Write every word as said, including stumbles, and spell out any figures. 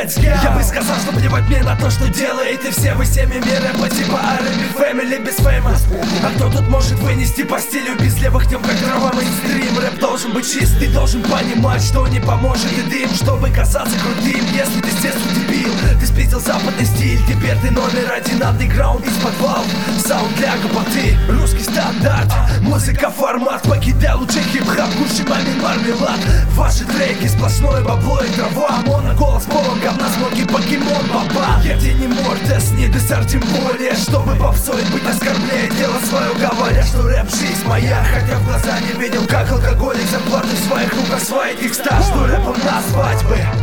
let's go. Я бы сказал, что плевать мне на то, что делаете все вы всеми миры по типа ар энд би Family без фейма. А кто тут может вынести по стилю без левых тем, как дрова мейнстрим? Рэп должен быть чист, ты должен понимать, что не поможет и дым, чтобы казаться крутым, если ты с детства дебил. Ты спиздил западный стиль, теперь ты номер один, андеграунд из подвалов. Саунд для гопоты, русский стандарт, музыка формат, покидай лучший хип-хап, кушай мамин мармелад. Ваши треки сплошное бабло и трава, моноголос полон говна, смоки покемон баба. Я тебе не мордес, не десерт, тем более, чтобы попсой быть оскорбляет дело свое, говоря, что рэп жизнь моя. Хотя в глаза не видел, как алкоголик зарплаты в своих руках осваивает их стаж, что рэпом назвать бы